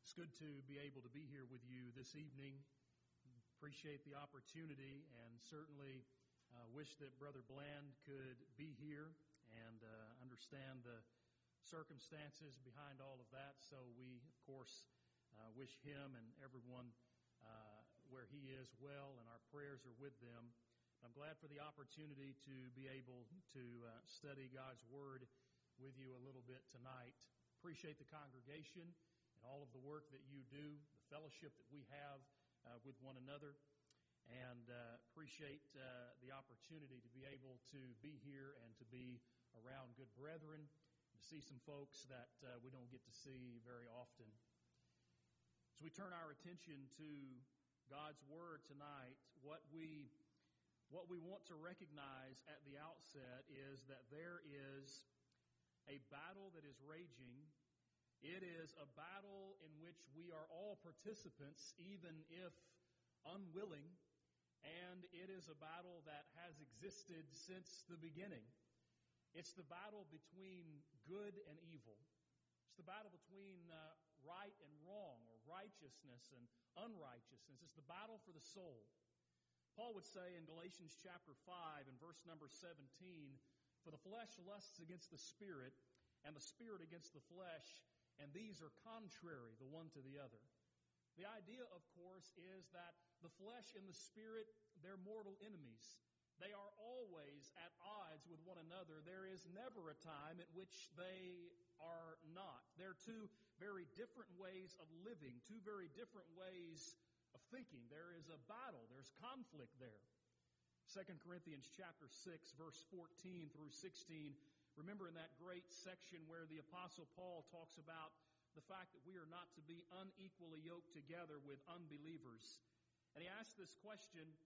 It's good to be able to be here with you this evening. Appreciate the opportunity and certainly wish that Brother Bland could be here and understand the circumstances behind all of that. So we, of course, wish him and everyone where he is well, and our prayers are with them. I'm glad for the opportunity to be able to study God's Word with you a little bit tonight. Appreciate the congregation and all of the work that you do, the fellowship that we have with one another, and appreciate the opportunity to be able to be here and to be around good brethren, to see some folks that we don't get to see very often. As we turn our attention to God's Word tonight, what we want to recognize at the outset is that there is a battle that is raging. It is a battle in which we are all participants, even if unwilling, and it is a battle that has existed since the beginning. It's the battle between good and evil. It's the battle between right and wrong, or righteousness and unrighteousness. It's the battle for the soul. Paul would say in Galatians chapter 5 and verse number 17, "For the flesh lusts against the Spirit, and the Spirit against the flesh, and these are contrary the one to the other." The idea, of course, is that the flesh and the Spirit, they're mortal enemies. They are always at odds with one another. There is never a time at which they are not. They're two very different ways of living, two very different ways of thinking. There is a battle. There's conflict there. 2 Corinthians chapter 6, verse 14 through 16. Remember in that great section where the Apostle Paul talks about the fact that we are not to be unequally yoked together with unbelievers. And he asked this question.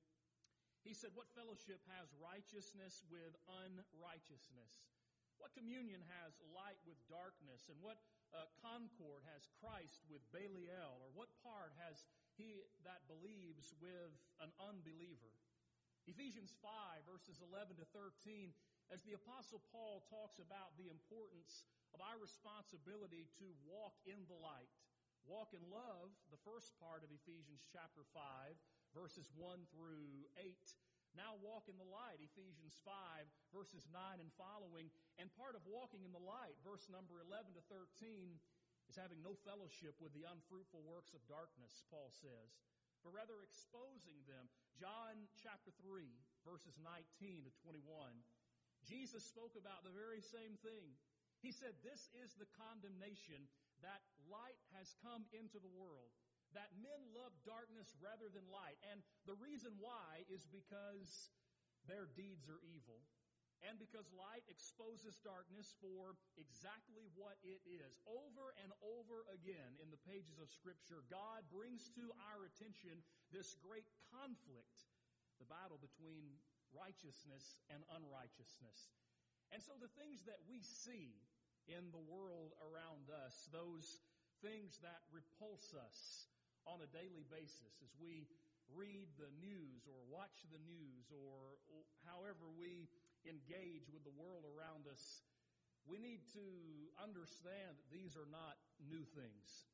He said, "What fellowship has righteousness with unrighteousness? What communion has light with darkness? And what concord has Christ with Belial? Or what part has he that believes with an unbeliever?" Ephesians 5, verses 11 to 13, as the Apostle Paul talks about the importance of our responsibility to walk in the light. Walk in love, the first part of Ephesians chapter 5, verses 1 through 8. Now walk in the light, Ephesians 5, verses 9 and following. And part of walking in the light, verse number 11 to 13, is having no fellowship with the unfruitful works of darkness, Paul says, but rather exposing them. John chapter 3, verses 19 to 21. Jesus spoke about the very same thing. He said, "This is the condemnation, that light has come into the world, that men love darkness rather than light. And the reason why is because their deeds are evil, and because light exposes darkness for exactly what it is." Over and over again in the pages of Scripture, God brings to our attention this great conflict, the battle between righteousness and unrighteousness. And so the things that we see in the world around us, those things that repulse us on a daily basis as we read the news or watch the news or however we engage with the world around us, we need to understand that these are not new things.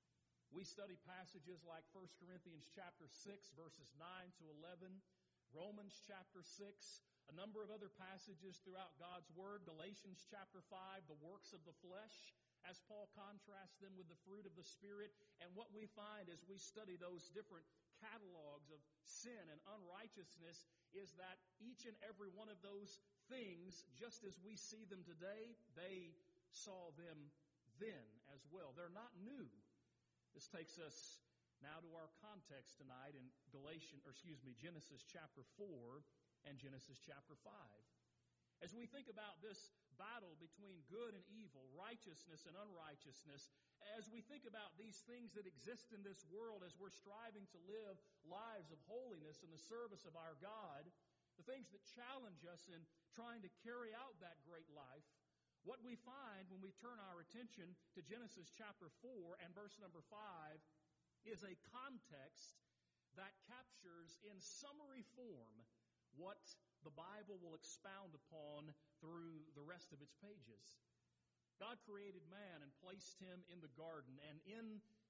We study passages like 1 Corinthians chapter 6, verses 9 to 11, Romans chapter 6, a number of other passages throughout God's Word, Galatians chapter 5, the works of the flesh, as Paul contrasts them with the fruit of the Spirit. And what we find as we study those different catalogs of sin and unrighteousness is that each and every one of those things, just as we see them today, they saw them then as well. They're not new. This takes us now to our context tonight in Genesis chapter 4 and Genesis chapter 5. As we think about this battle between good and evil, righteousness and unrighteousness, as we think about these things that exist in this world as we're striving to live lives of holiness in the service of our God, the things that challenge us in trying to carry out that great life, what we find when we turn our attention to Genesis chapter 4 and verse number 5 is a context that captures in summary form what the Bible will expound upon through the rest of its pages. God created man and placed him in the garden, and in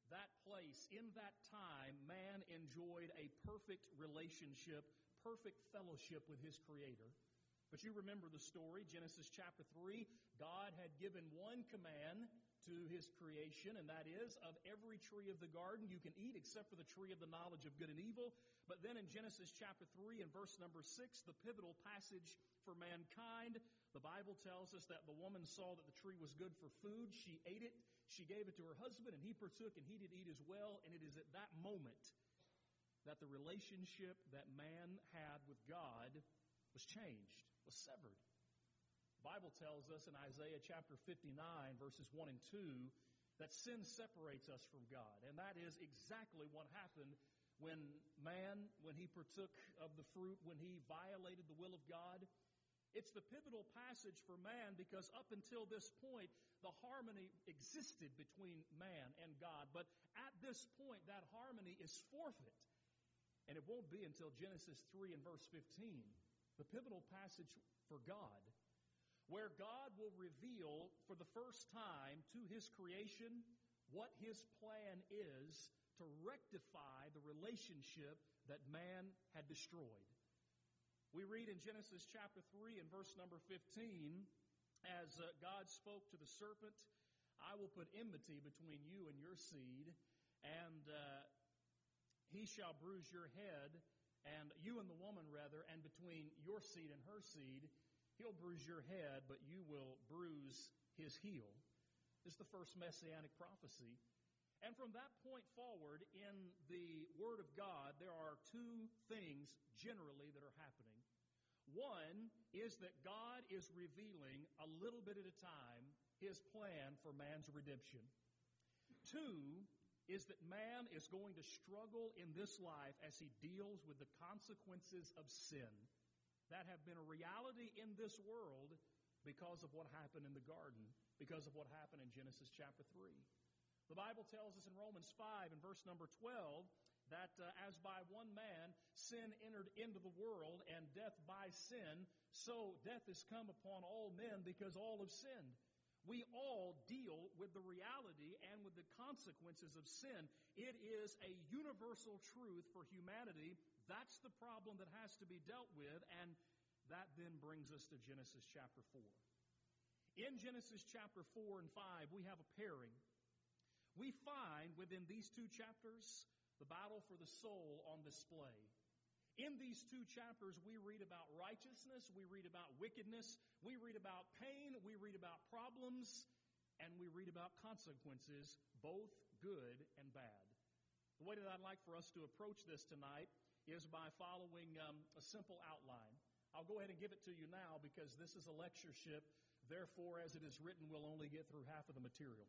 that place, in that time, man enjoyed a perfect relationship, perfect fellowship with his Creator. But you remember the story, Genesis chapter 3, God had given one command to his creation, and that is, of every tree of the garden you can eat except for the tree of the knowledge of good and evil. But then in Genesis chapter 3 and verse number 6, the pivotal passage for mankind, the Bible tells us that the woman saw that the tree was good for food. She ate it. She gave it to her husband, and he partook, and he did eat as well. And it is at that moment that the relationship that man had with God was changed, was severed. The Bible tells us in Isaiah chapter 59, verses 1 and 2, that sin separates us from God. And that is exactly what happened when man, when he partook of the fruit, when he violated the will of God. It's the pivotal passage for man because up until this point, the harmony existed between man and God. But at this point, that harmony is forfeit. And it won't be until Genesis 3 and verse 15, the pivotal passage for God, where God will reveal for the first time to his creation what his plan is to rectify the relationship that man had destroyed. We read in Genesis chapter 3 and verse number 15, as God spoke to the serpent, I will put enmity between you and your seed, and he shall bruise your head, and you and the woman rather, and between your seed and her seed, he'll bruise your head, but you will bruise his heel. This is the first messianic prophecy. And from that point forward in the Word of God, there are two things generally that are happening. One is that God is revealing a little bit at a time his plan for man's redemption. Two is that man is going to struggle in this life as he deals with the consequences of sin that have been a reality in this world because of what happened in the garden, because of what happened in Genesis chapter 3. The Bible tells us in Romans 5 and verse number 12 that as by one man sin entered into the world and death by sin, so death has come upon all men because all have sinned. We all deal with the reality and with the consequences of sin. It is a universal truth for humanity. That's the problem that has to be dealt with, and that then brings us to Genesis chapter 4. In Genesis chapter 4 and 5, we have a pairing. We find within these two chapters the battle for the soul on display. In these two chapters, we read about righteousness, we read about wickedness, we read about pain, we read about problems, and we read about consequences, both good and bad. The way that I'd like for us to approach this tonight is by following a simple outline. I'll go ahead and give it to you now because this is a lectureship. Therefore, as it is written, we'll only get through half of the material.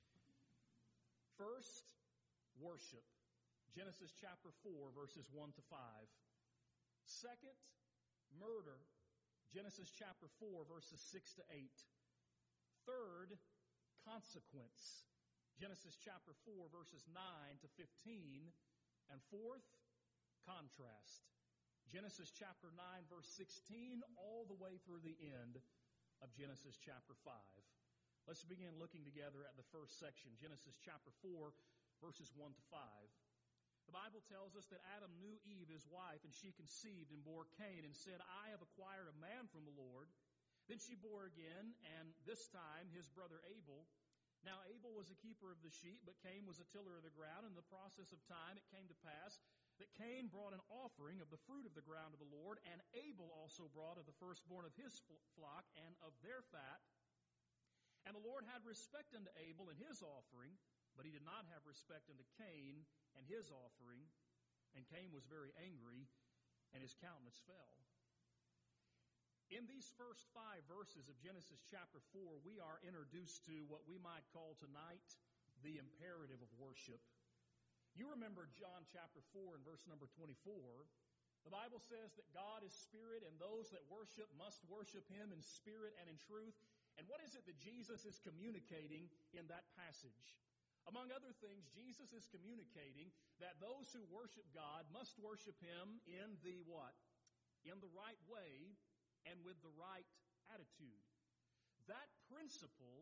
First, worship. Genesis chapter 4, verses 1 to 5. Second, murder. Genesis chapter 4, verses 6 to 8. Third, consequence. Genesis chapter 4, verses 9 to 15. And fourth, contrast. Genesis chapter 9, verse 16, all the way through the end of Genesis chapter 5. Let's begin looking together at the first section, Genesis chapter 4, verses 1 to 5. The Bible tells us that Adam knew Eve, his wife, and she conceived and bore Cain and said, I have acquired a man from the Lord. Then she bore again, and this time his brother Abel. Now Abel was a keeper of the sheep, but Cain was a tiller of the ground. In the process of time it came to pass that Cain brought an offering of the fruit of the ground to the Lord, and Abel also brought of the firstborn of his flock and of their fat. And the Lord had respect unto Abel and his offering, but he did not have respect unto Cain and his offering. And Cain was very angry, and his countenance fell. In these first 5 verses of Genesis chapter 4, we are introduced to what we might call tonight the imperative of worship. You remember John chapter 4 and verse number 24. The Bible says that God is spirit, and those that worship must worship him in spirit and in truth. And what is it that Jesus is communicating in that passage? Among other things, Jesus is communicating that those who worship God must worship him in the what? In the right way and with the right attitude. That principle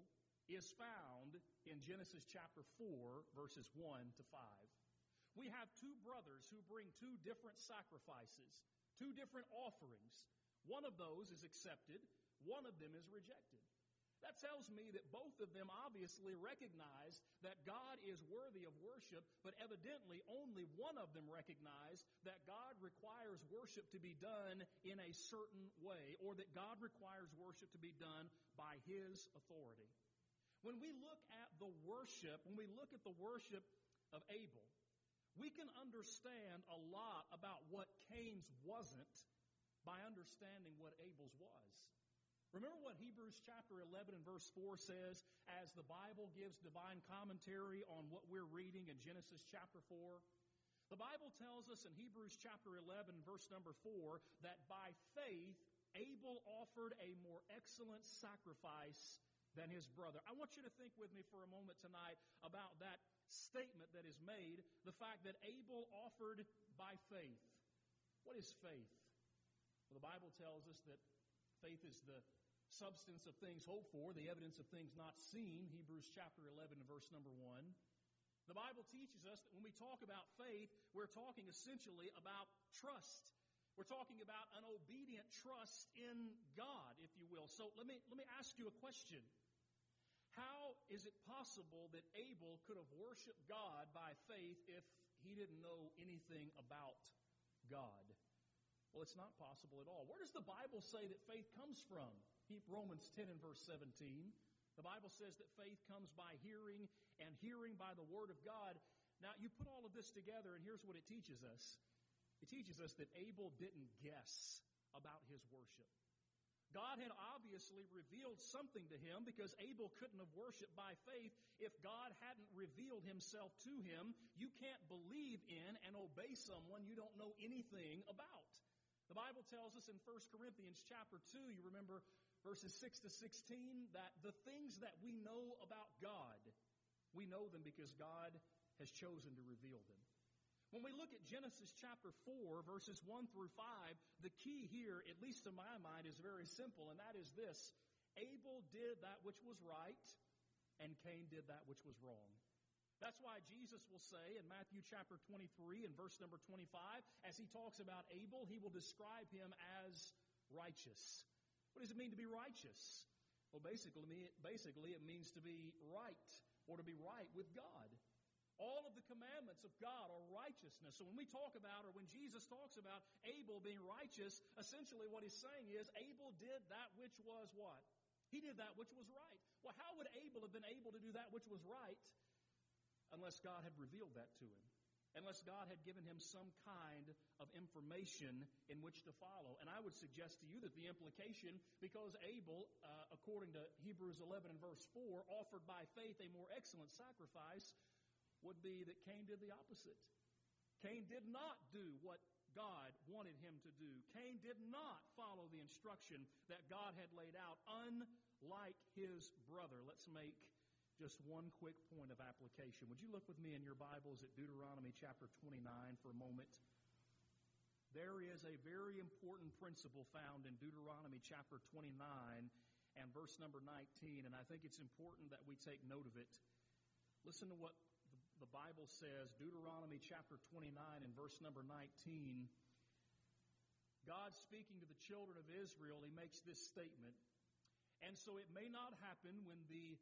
is found in Genesis chapter 4, verses 1 to 5. We have two brothers who bring two different sacrifices, two different offerings. One of those is accepted, one of them is rejected. That tells me that both of them obviously recognized that God is worthy of worship, but evidently only one of them recognized that God requires worship to be done in a certain way, or that God requires worship to be done by His authority. When we look at the worship of Abel, we can understand a lot about what Cain's wasn't by understanding what Abel's was. Remember what Hebrews chapter 11 and verse 4 says as the Bible gives divine commentary on what we're reading in Genesis chapter 4? The Bible tells us in Hebrews chapter 11 verse number 4 that by faith Abel offered a more excellent sacrifice than his brother. I want you to think with me for a moment tonight about that statement that is made, the fact that Abel offered by faith. What is faith? Well, the Bible tells us that faith is the substance of things hoped for, the evidence of things not seen, Hebrews chapter 11 and verse number 1. The Bible teaches us that when we talk about faith, we're talking essentially about trust. We're talking about an obedient trust in God, if you will. So let me ask you a question. How is it possible that Abel could have worshiped God by faith if he didn't know anything about God? Well, it's not possible at all. Where does the Bible say that faith comes from? Romans 10 and verse 17. The Bible says that faith comes by hearing, and hearing by the Word of God. Now, you put all of this together, and here's what it teaches us. It teaches us that Abel didn't guess about his worship. God had obviously revealed something to him, because Abel couldn't have worshiped by faith if God hadn't revealed Himself to him. You can't believe in and obey someone you don't know anything about. The Bible tells us in 1 Corinthians chapter 2, you remember verses 6 to 16, that the things that we know about God, we know them because God has chosen to reveal them. When we look at Genesis chapter 4, verses 1 through 5, the key here, at least to my mind, is very simple, and that is this. Abel did that which was right, and Cain did that which was wrong. That's why Jesus will say in Matthew chapter 23 and verse number 25, as He talks about Abel, He will describe him as righteous. What does it mean to be righteous? Well, basically it means to be right, or to be right with God. All of the commandments of God are righteousness. So when we talk about, or when Jesus talks about Abel being righteous, essentially what He's saying is Abel did that which was what? He did that which was right. Well, how would Abel have been able to do that which was right unless God had revealed that to him? Unless God had given him some kind of information in which to follow. And I would suggest to you that the implication, because Abel, according to Hebrews 11 and verse 4, offered by faith a more excellent sacrifice, would be that Cain did the opposite. Cain did not do what God wanted him to do. Cain did not follow the instruction that God had laid out, unlike his brother. Let's make just one quick point of application. Would you look with me in your Bibles at Deuteronomy chapter 29 for a moment? There is a very important principle found in Deuteronomy chapter 29 and verse number 19, and I think it's important that we take note of it. Listen to what the Bible says, Deuteronomy chapter 29 and verse number 19. God speaking to the children of Israel, He makes this statement. And so it may not happen when he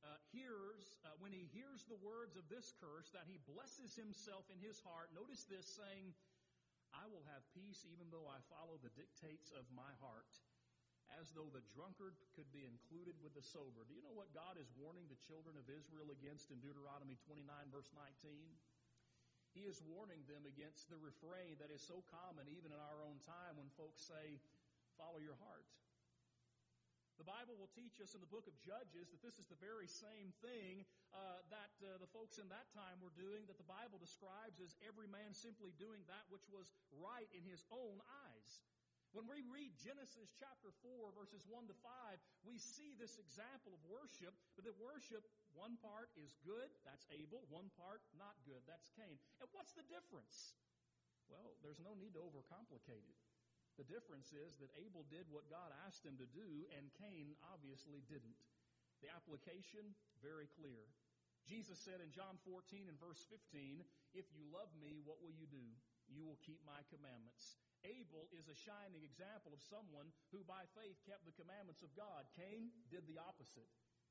hears the words of this curse, that he blesses himself in his heart. Notice this, saying, I will have peace even though I follow the dictates of my heart, as though the drunkard could be included with the sober. Do you know what God is warning the children of Israel against in Deuteronomy 29, verse 19? He is warning them against the refrain that is so common even in our own time when folks say, follow your heart. The Bible will teach us in the book of Judges that this is the very same thing that the folks in that time were doing, that the Bible describes as every man simply doing that which was right in his own eyes. When we read Genesis chapter 4, verses 1 to 5, we see this example of worship, but that worship, one part is good, that's Abel, one part not good, that's Cain. And what's the difference? Well, there's no need to overcomplicate it. The difference is that Abel did what God asked him to do, and Cain obviously didn't. The application, very clear. Jesus said in John 14 and verse 15, "If you love me, what will you do? You will keep my commandments." Abel is a shining example of someone who by faith kept the commandments of God. Cain did the opposite.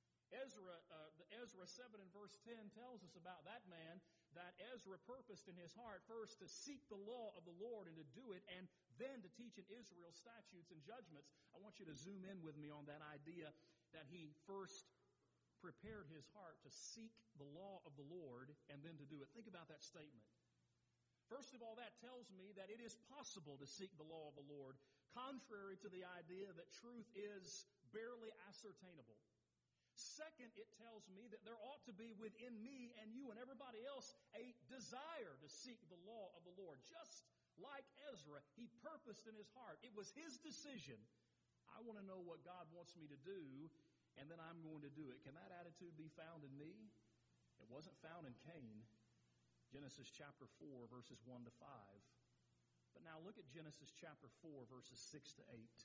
Ezra 7 and verse 10 tells us about that man, that Ezra purposed in his heart first to seek the law of the Lord and to do it, and then to teach in Israel statutes and judgments. I want you to zoom in with me on that idea that he first prepared his heart to seek the law of the Lord and then to do it. Think about that statement. First of all, that tells me that it is possible to seek the law of the Lord, contrary to the idea that truth is barely ascertainable. Second, it tells me that there ought to be within me and you and everybody else a desire to seek the law of the Lord. Just like Ezra, he purposed in his heart. It was his decision. I want to know what God wants me to do, and then I'm going to do it. Can that attitude be found in me? It wasn't found in Cain. Genesis chapter 4, verses 1 to 5. But now look at Genesis chapter 4, verses 6 to 8.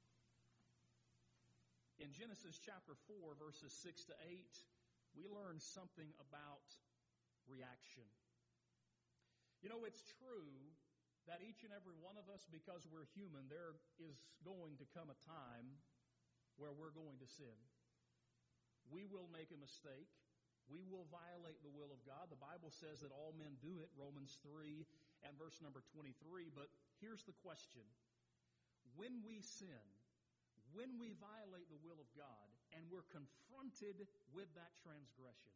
In Genesis chapter 4, verses 6 to 8, we learn something about reaction. You know, it's true that each and every one of us, because we're human, there is going to come a time where we're going to sin. We will make a mistake. We will violate the will of God. The Bible says that all men do it, Romans 3 and verse number 23. But here's the question. When we sin, when we violate the will of God, and we're confronted with that transgression,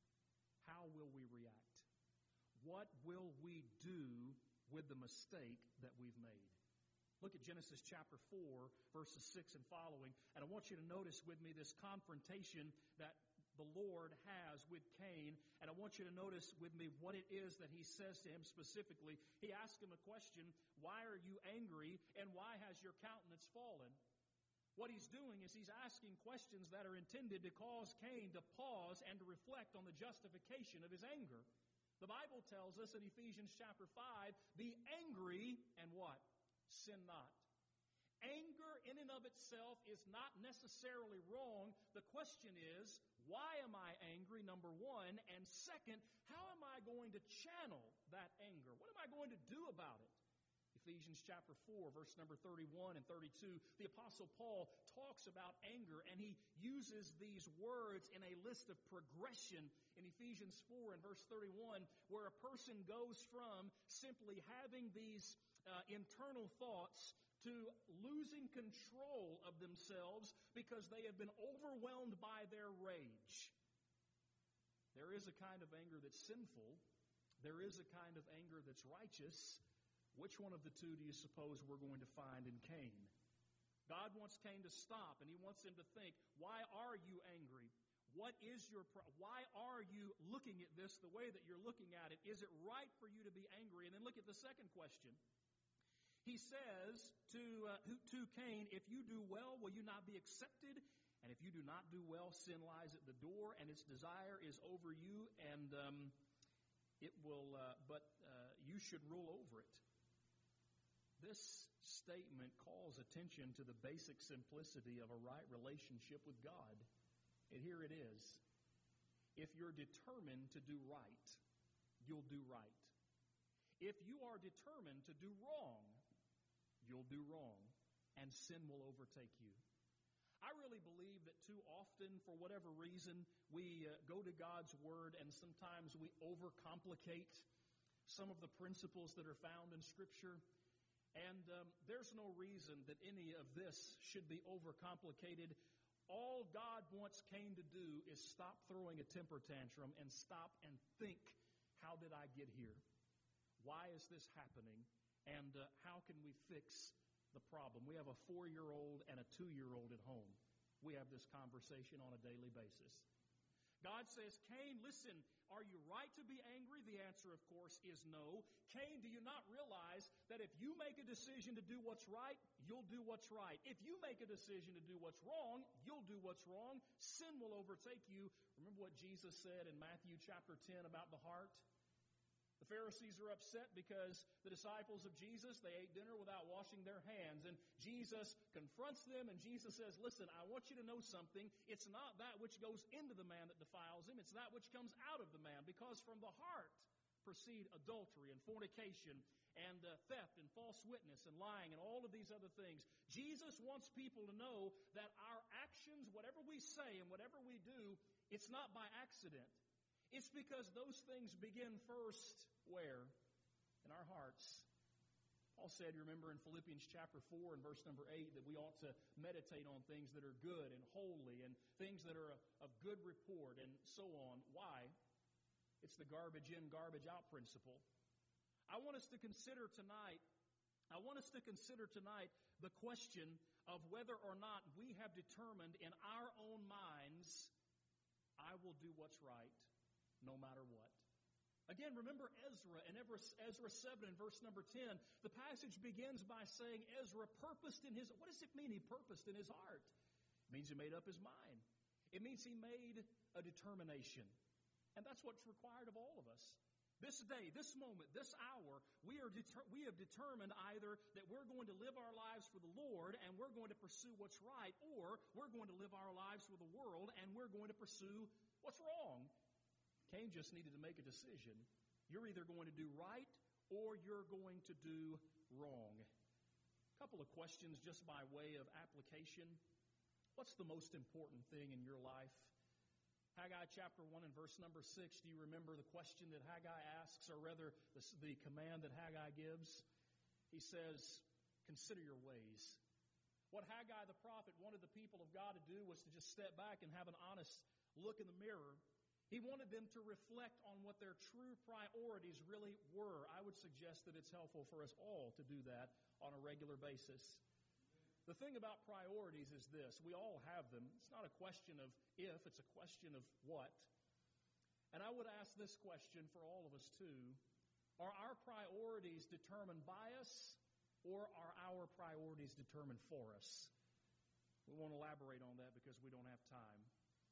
how will we react? What will we do with the mistake that we've made? Look at Genesis chapter 4, verses 6 and following. And I want you to notice with me this confrontation that the Lord has with Cain. And I want you to notice with me what it is that he says to him specifically. He asks him a question, "Why are you angry, and why has your countenance fallen?" What he's doing is he's asking questions that are intended to cause Cain to pause and to reflect on the justification of his anger. The Bible tells us in Ephesians chapter 5, "Be angry," and what? "Sin not." Anger in and of itself is not necessarily wrong. The question is, why am I angry, number one? And second, how am I going to channel that anger? What am I going to do about it? Ephesians chapter 4, verse number 31 and 32, the Apostle Paul talks about anger, and he uses these words in a list of progression in Ephesians 4 and verse 31, where a person goes from simply having these internal thoughts to losing control of themselves because they have been overwhelmed by their rage. There is a kind of anger that's sinful. There is a kind of anger that's righteous. Which one of the two do you suppose we're going to find in Cain? God wants Cain to stop, and he wants him to think, why are you angry? What is your why are you looking at this the way that you're looking at it? Is it right for you to be angry? And then look at the second question. He says to Cain, "If you do well, will you not be accepted? And if you do not do well, sin lies at the door, and its desire is over you, and it will. But you should rule over it." This statement calls attention to the basic simplicity of a right relationship with God. And here it is. If you're determined to do right, you'll do right. If you are determined to do wrong, you'll do wrong, and sin will overtake you. I really believe that too often, for whatever reason, we go to God's Word and sometimes we overcomplicate some of the principles that are found in Scripture. And there's no reason that any of this should be overcomplicated. All God wants Cain to do is stop throwing a temper tantrum and stop and think, how did I get here? Why is this happening? And how can we fix the problem? We have a 4-year-old and a 2-year-old at home. We have this conversation on a daily basis. God says, "Cain, listen, are you right to be angry?" The answer, of course, is no. Cain, do you not realize that if you make a decision to do what's right, you'll do what's right? If you make a decision to do what's wrong, you'll do what's wrong. Sin will overtake you. Remember what Jesus said in Matthew chapter 10 about the heart? The Pharisees are upset because the disciples of Jesus, they ate dinner without washing their hands. And Jesus confronts them, and Jesus says, listen, I want you to know something. It's not that which goes into the man that defiles him. It's that which comes out of the man. Because from the heart proceed adultery and fornication and theft and false witness and lying and all of these other things. Jesus wants people to know that our actions, whatever we say and whatever we do, it's not by accident. It's because those things begin first where? In our hearts. Paul said, you remember in Philippians chapter 4 and verse number 8, that we ought to meditate on things that are good and holy and things that are of good report and so on. Why? It's the garbage in, garbage out principle. I want us to consider tonight the question of whether or not we have determined in our own minds, I will do what's right no matter what. Again, remember Ezra and Ezra 7 and verse number 10. The passage begins by saying Ezra purposed in his... What does it mean he purposed in his heart? It means he made up his mind. It means he made a determination. And that's what's required of all of us. This day, this moment, this hour, we have determined either that we're going to live our lives for the Lord and we're going to pursue what's right, or we're going to live our lives for the world and we're going to pursue what's wrong. Cain just needed to make a decision. You're either going to do right or you're going to do wrong. A couple of questions just by way of application. What's the most important thing in your life? Haggai chapter 1 and verse number 6, do you remember the question that Haggai asks, or rather the command that Haggai gives? He says, consider your ways. What Haggai the prophet wanted the people of God to do was to just step back and have an honest look in the mirror. He wanted them to reflect on what their true priorities really were. I would suggest that it's helpful for us all to do that on a regular basis. The thing about priorities is this. We all have them. It's not a question of if, it's a question of what. And I would ask this question for all of us too. Are our priorities determined by us, or are our priorities determined for us? We won't elaborate on that because we don't have time.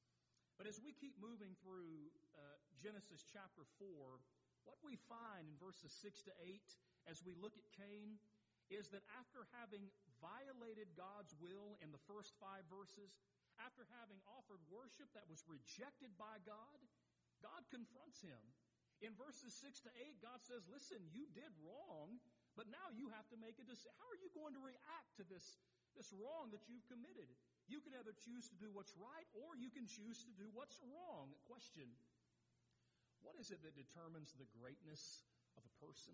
But as we keep moving through Genesis chapter 4, what we find in verses 6 to 8 as we look at Cain is that after having violated God's will in the first 5 verses, after having offered worship that was rejected by God, God confronts him. In verses 6 to 8, God says, listen, you did wrong, but now you have to make a decision. How are you going to react to this wrong that you've committed? You can either choose to do what's right or you can choose to do what's wrong. Question, what is it that determines the greatness of a person?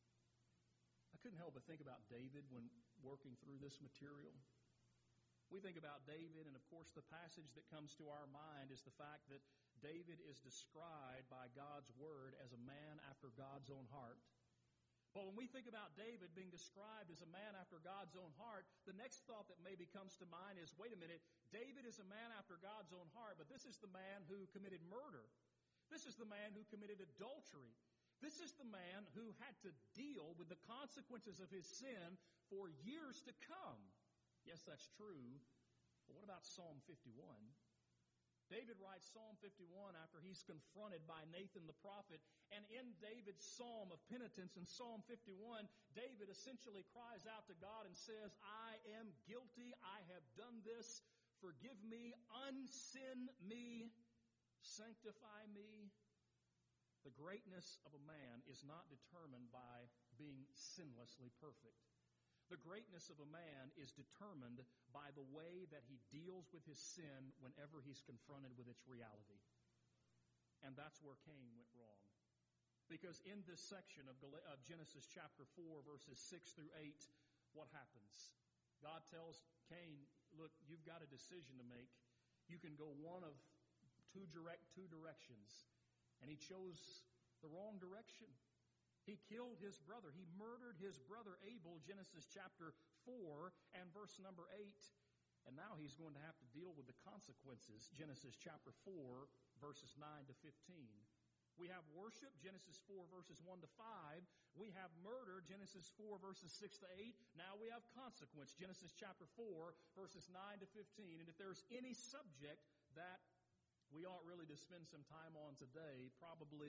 I couldn't help but think about David when working through this material. We think about David, and of course the passage that comes to our mind is the fact that David is described by God's word as a man after God's own heart. But when we think about David being described as a man after God's own heart, the next thought that maybe comes to mind is, wait a minute, David is a man after God's own heart, but this is the man who committed murder. This is the man who committed adultery. This is the man who had to deal with the consequences of his sin for years to come. Yes, that's true. But what about Psalm 51? David writes Psalm 51 after he's confronted by Nathan the prophet. And in David's psalm of penitence in Psalm 51, David essentially cries out to God and says, I am guilty. I have done this. Forgive me. Unsin me. Sanctify me. The greatness of a man is not determined by being sinlessly perfect. The greatness of a man is determined by the way that he deals with his sin whenever he's confronted with its reality. And that's where Cain went wrong. Because in this section of Genesis chapter 4, verses 6 through 8, what happens? God tells Cain, look, you've got a decision to make. You can go one of two directions. And he chose the wrong direction. He killed his brother. He murdered his brother Abel, Genesis chapter 4 and verse number 8. And now he's going to have to deal with the consequences, Genesis chapter 4, verses 9 to 15. We have worship, Genesis 4, verses 1 to 5. We have murder, Genesis 4, verses 6 to 8. Now we have consequence, Genesis chapter 4, verses 9 to 15. And if there's any subject that we ought really to spend some time on today, probably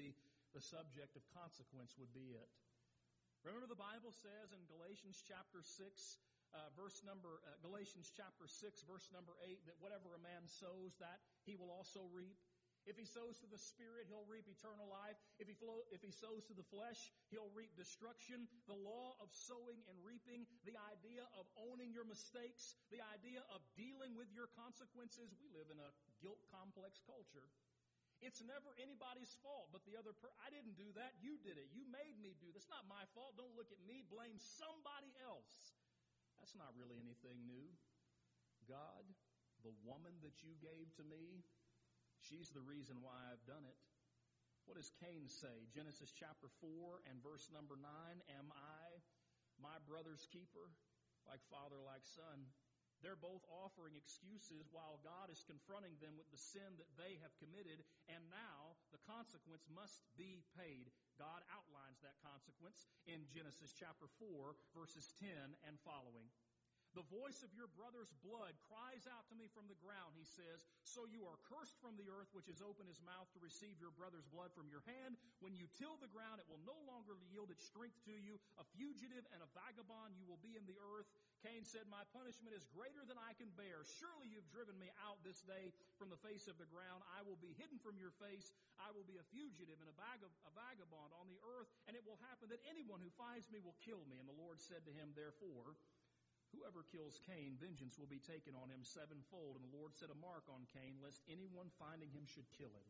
the subject of consequence would be it. Remember, the Bible says in Galatians chapter 6, Galatians chapter 6, verse number 8, that whatever a man sows, that he will also reap. If he sows to the Spirit, he'll reap eternal life. If he sows to the flesh, he'll reap destruction. The law of sowing and reaping, the idea of owning your mistakes, the idea of dealing with your consequences. We live in a guilt complex culture. It's never anybody's fault but the other person. I didn't do that. You did it. You made me do this. It's not my fault. Don't look at me. Blame somebody else. That's not really anything new. God, the woman that you gave to me, she's the reason why I've done it. What does Cain say? Genesis chapter 4 and verse number 9. Am I my brother's keeper? Like father, like son. They're both offering excuses while God is confronting them with the sin that they have committed, and now the consequence must be paid. God outlines that consequence in Genesis chapter 4, verses 10 and following. The voice of your brother's blood cries out to me from the ground, he says. So you are cursed from the earth, which has opened his mouth to receive your brother's blood from your hand. When you till the ground, it will no longer yield its strength to you. A fugitive and a vagabond you will be in the earth. Cain said, my punishment is greater than I can bear. Surely you've driven me out this day from the face of the ground. I will be hidden from your face. I will be a fugitive and a vagabond on the earth. And it will happen that anyone who finds me will kill me. And the Lord said to him, therefore, whoever kills Cain, vengeance will be taken on him sevenfold. And the Lord set a mark on Cain, lest anyone finding him should kill him.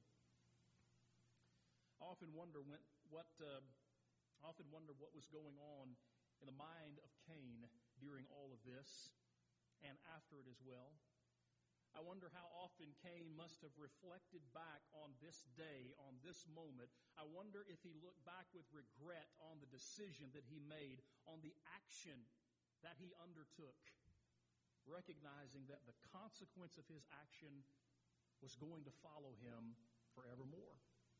I often wonder what was going on in the mind of Cain during all of this and after it as well. I wonder how often Cain must have reflected back on this day, on this moment. I wonder if he looked back with regret on the decision that he made, on the action that he undertook, recognizing that the consequence of his action was going to follow him forevermore.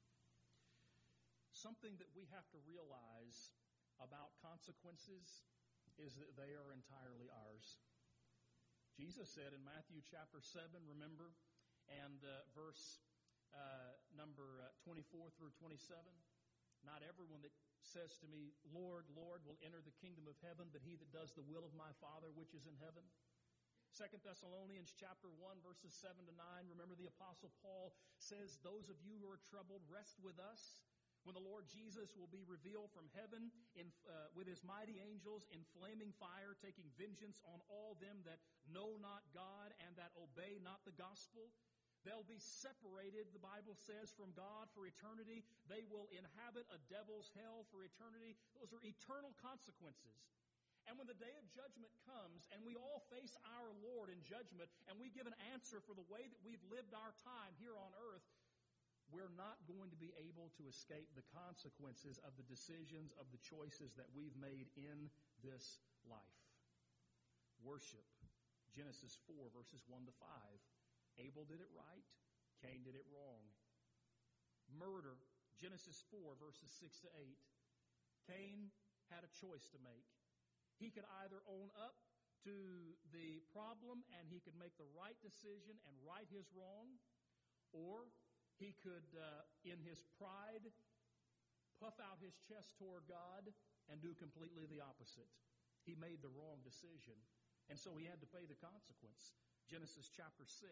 Something that we have to realize about consequences is that they are entirely ours. Jesus said in Matthew chapter 7, remember, and verse number 24 through 27, not everyone that says to me, Lord, Lord, will enter the kingdom of heaven, but he that does the will of my Father which is in heaven. 2 Thessalonians chapter 1, verses 7 to 9, remember the Apostle Paul says, those of you who are troubled, rest with us when the Lord Jesus will be revealed from heaven with his mighty angels in flaming fire, taking vengeance on all them that know not God and that obey not the gospel. They'll be separated, the Bible says, from God for eternity. They will inhabit a devil's hell for eternity. Those are eternal consequences. And when the day of judgment comes and we all face our Lord in judgment and we give an answer for the way that we've lived our time here on earth, we're not going to be able to escape the consequences of the decisions, of the choices that we've made in this life. Worship, Genesis 4, verses 1 to 5. Abel did it right. Cain did it wrong. Murder, Genesis 4, verses 6 to 8. Cain had a choice to make. He could either own up to the problem and he could make the right decision and right his wrong, or he could, in his pride, puff out his chest toward God and do completely the opposite. He made the wrong decision, and so he had to pay the consequence. Genesis chapter 4,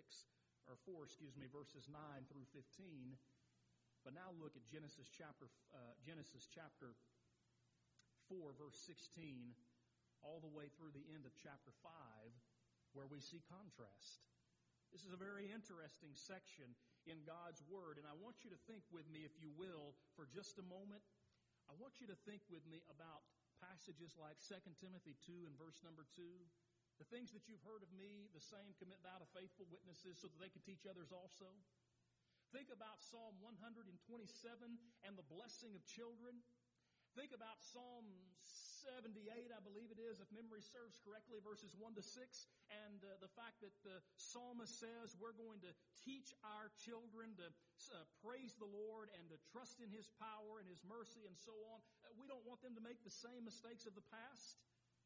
verses 9 through 15. But now look at Genesis chapter 4, verse 16, all the way through the end of chapter 5, where we see contrast. This is a very interesting section in God's Word, and I want you to think with me, if you will, for just a moment. I want you to think with me about passages like 2 Timothy 2 and verse number 2. The things that you've heard of me, the same commit thou to faithful witnesses so that they can teach others also. Think about Psalm 127 and the blessing of children. Think about Psalm 78, I believe it is, if memory serves correctly, verses 1 to 6, and the fact that the psalmist says we're going to teach our children to praise the Lord and to trust in his power and his mercy and so on. We don't want them to make the same mistakes of the past.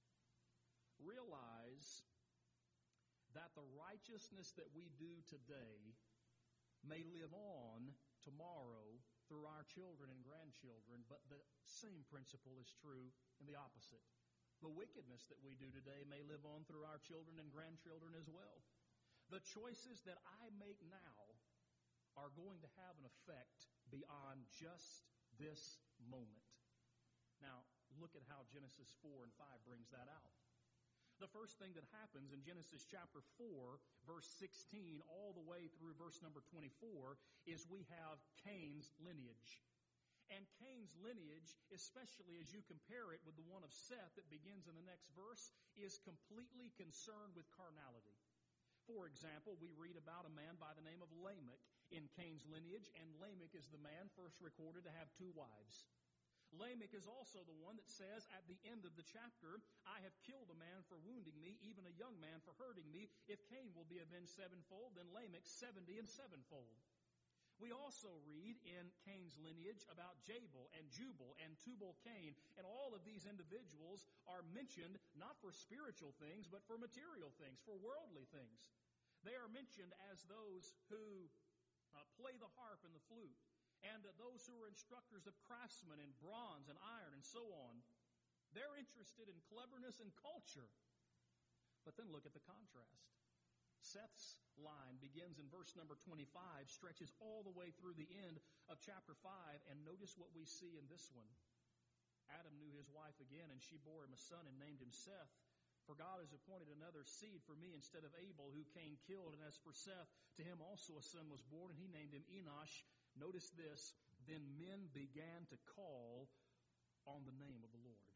Realize that the righteousness that we do today may live on tomorrow through our children and grandchildren, but the same principle is true in the opposite. The wickedness that we do today may live on through our children and grandchildren as well. The choices that I make now are going to have an effect beyond just this moment. Now, look at how Genesis 4 and 5 brings that out. The first thing that happens in Genesis chapter 4, verse 16, all the way through verse number 24, is we have Cain's lineage. And Cain's lineage, especially as you compare it with the one of Seth that begins in the next verse, is completely concerned with carnality. For example, we read about a man by the name of Lamech in Cain's lineage, and Lamech is the man first recorded to have 2 wives. Lamech is also the one that says at the end of the chapter, I have killed a man for wounding me, even a young man for hurting me. If Cain will be avenged 7-fold, then Lamech 70 and 7-fold. We also read in Cain's lineage about Jabal and Jubal and Tubal-Cain, and all of these individuals are mentioned not for spiritual things, but for material things, for worldly things. They are mentioned as those who play the harp and the flute, and those who are instructors of craftsmen in bronze and iron and so on. They're interested in cleverness and culture. But then look at the contrast. Seth's line begins in verse number 25, stretches all the way through the end of chapter 5, and notice what we see in this one. Adam knew his wife again, and she bore him a son and named him Seth. For God has appointed another seed for me instead of Abel, who Cain killed. And as for Seth, to him also a son was born, and he named him Enosh. Notice this, then men began to call on the name of the Lord.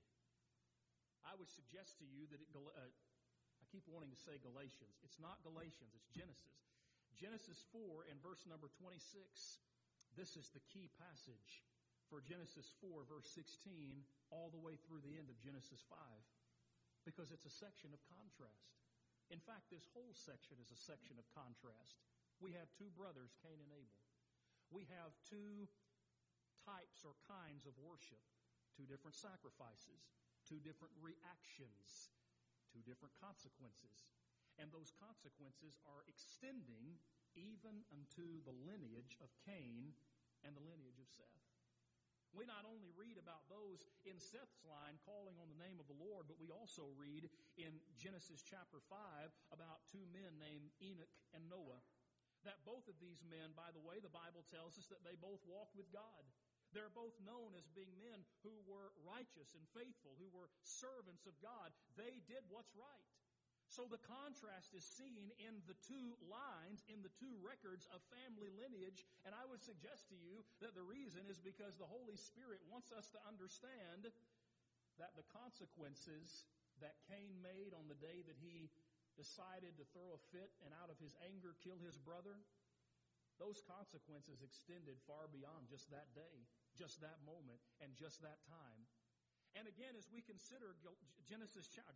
I would suggest to you that I keep wanting to say Galatians. It's not Galatians, it's Genesis. Genesis 4 and verse number 26. This is the key passage for Genesis 4, verse 16, all the way through the end of Genesis 5. Because it's a section of contrast. In fact, this whole section is a section of contrast. We have 2 brothers, Cain and Abel. We have 2 types or kinds of worship, 2 different sacrifices, 2 different reactions, 2 different consequences. And those consequences are extending even unto the lineage of Cain and the lineage of Seth. We not only read about those in Seth's line calling on the name of the Lord, but we also read in Genesis chapter 5 about 2 men named Enoch and Noah. That both of these men, by the way, the Bible tells us that they both walked with God. They're both known as being men who were righteous and faithful, who were servants of God. They did what's right. So the contrast is seen in the 2 lines, in the 2 records of family lineage. And I would suggest to you that the reason is because the Holy Spirit wants us to understand that the consequences that Cain made on the day that he decided to throw a fit and out of his anger kill his brother, those consequences extended far beyond just that day, just that moment, and just that time. And again, as we consider Genesis chapter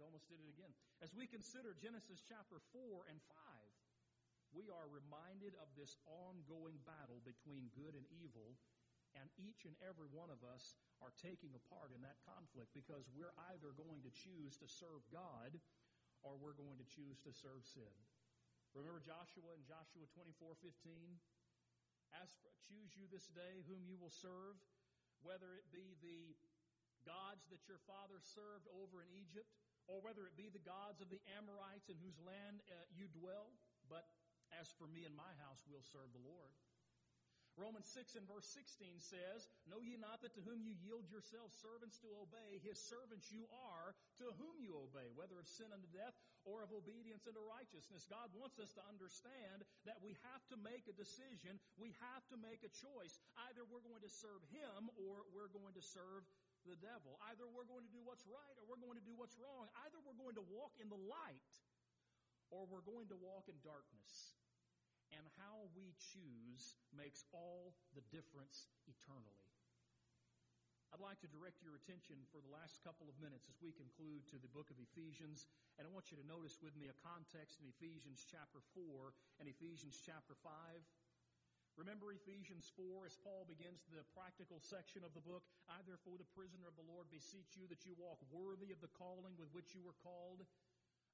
4 and 5, we are reminded of this ongoing battle between good and evil, and each and every one of us are taking a part in that conflict because we're either going to choose to serve God or we're going to choose to serve sin. Remember Joshua in Joshua 24:15? Choose you this day whom you will serve, whether it be the gods that your father served over in Egypt, or whether it be the gods of the Amorites in whose land you dwell. But as for me and my house, we'll serve the Lord. Romans 6 and verse 16 says, know ye not that to whom you yield yourselves servants to obey, his servants you are to whom you obey, whether of sin unto death or of obedience unto righteousness. God wants us to understand that we have to make a decision. We have to make a choice. Either we're going to serve him or we're going to serve the devil. Either we're going to do what's right or we're going to do what's wrong. Either we're going to walk in the light or we're going to walk in darkness. And how we choose makes all the difference eternally. I'd like to direct your attention for the last couple of minutes as we conclude to the book of Ephesians. And I want you to notice with me a context in Ephesians chapter 4 and Ephesians chapter 5. Remember Ephesians 4 as Paul begins the practical section of the book. I therefore, the prisoner of the Lord, beseech you that you walk worthy of the calling with which you were called.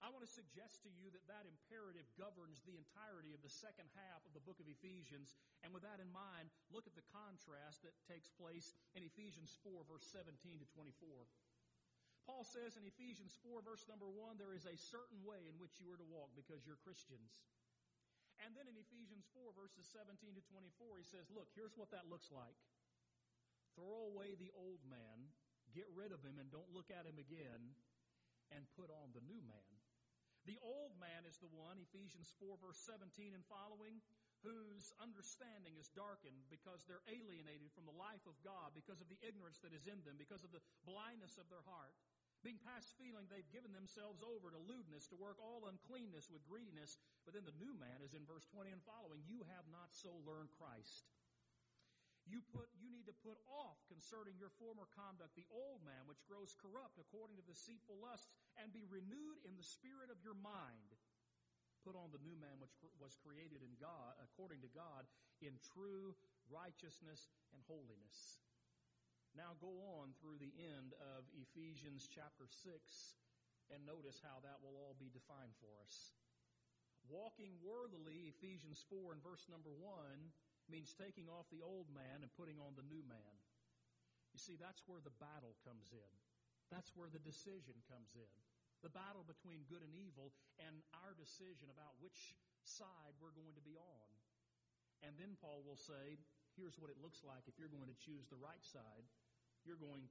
I want to suggest to you that that imperative governs the entirety of the second half of the book of Ephesians. And with that in mind, look at the contrast that takes place in Ephesians 4, verse 17 to 24. Paul says in Ephesians 4, verse number 1, there is a certain way in which you are to walk because you're Christians. And then in Ephesians 4, verses 17 to 24, he says, look, here's what that looks like. Throw away the old man, get rid of him, and don't look at him again, and put on the new man. The old man is the one, Ephesians 4, verse 17 and following, whose understanding is darkened because they're alienated from the life of God, because of the ignorance that is in them, because of the blindness of their heart. Being past feeling, they've given themselves over to lewdness, to work all uncleanness with greediness. But then the new man is in verse 20 and following. You have not so learned Christ. You need to put off concerning your former conduct the old man, which grows corrupt according to deceitful lusts, and be renewed in the spirit of your mind. Put on the new man, which was created in God, according to God, in true righteousness and holiness. Now go on through the end of Ephesians chapter 6 and notice how that will all be defined for us. Walking worthily, Ephesians 4 and verse number 1, means taking off the old man and putting on the new man. You see, that's where the battle comes in. That's where the decision comes in. The battle between good and evil and our decision about which side we're going to be on. And then Paul will say, here's what it looks like if you're going to choose the right side. You're going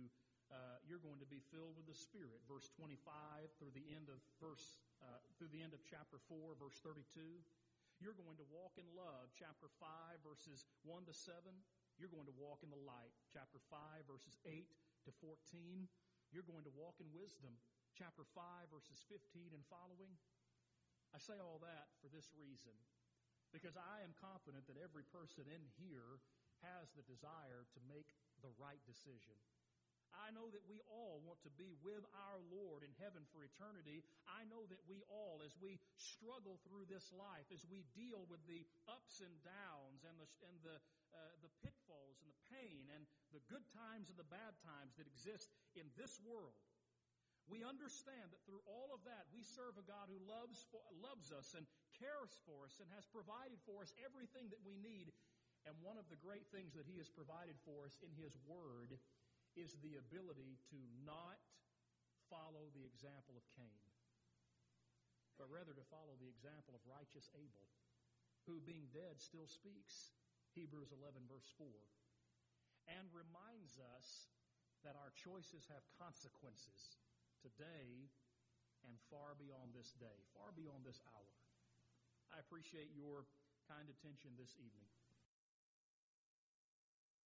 to be filled with the Spirit. Verse 25 through the end of chapter 4, verse 32. You're going to walk in love. Chapter 5, verses 1 to 7. You're going to walk in the light. Chapter 5, verses 8 to 14. You're going to walk in wisdom. Chapter 5, verses 15 and following. I say all that for this reason, because I am confident that every person in here has the desire to make the right decision. I know that we all want to be with our Lord in heaven for eternity. I know that we all, as we struggle through this life, as we deal with the ups and downs and the pitfalls and the pain and the good times and the bad times that exist in this world, we understand that through all of that, we serve a God who loves us and cares for us and has provided for us everything that we need. And one of the great things that He has provided for us in His Word is the ability to not follow the example of Cain, but rather to follow the example of righteous Abel, who being dead still speaks, Hebrews 11 verse 4, and reminds us that our choices have consequences today and far beyond this day, far beyond this hour. I appreciate your kind attention this evening.